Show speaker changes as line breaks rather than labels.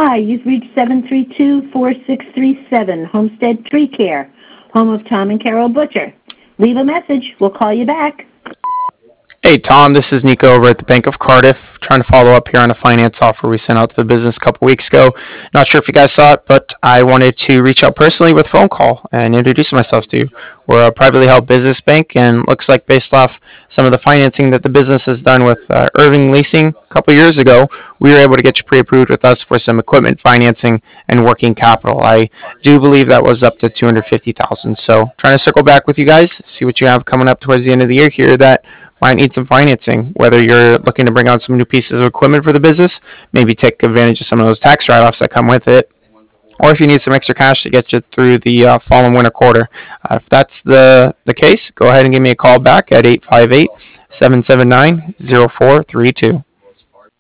Hi, you've reached 732-4637, Homestead Tree Care, home of Tom and Carol Butcher. Leave a message. We'll call you back.
Hey Tom, this is Nico over at the Bank of Cardiff, trying to follow up here on a finance offer we sent out to the business a couple weeks ago. Not sure if you guys saw it, but I wanted to reach out personally with a phone call and introduce myself to you. We're a privately held business bank, and looks like based off some of the financing that the business has done with Irving Leasing a couple years ago, we were able to get you pre-approved with us for some equipment financing and working capital. I do believe that was up to $250,000. So trying to circle back with you guys, see what you have coming up towards the end of the year here that might need some financing, whether you're looking to bring on some new pieces of equipment for the business, maybe take advantage of some of those tax write-offs that come with it, or if you need some extra cash to get you through the fall and winter quarter. If that's the case, go ahead and give me a call back at 858-779-0432.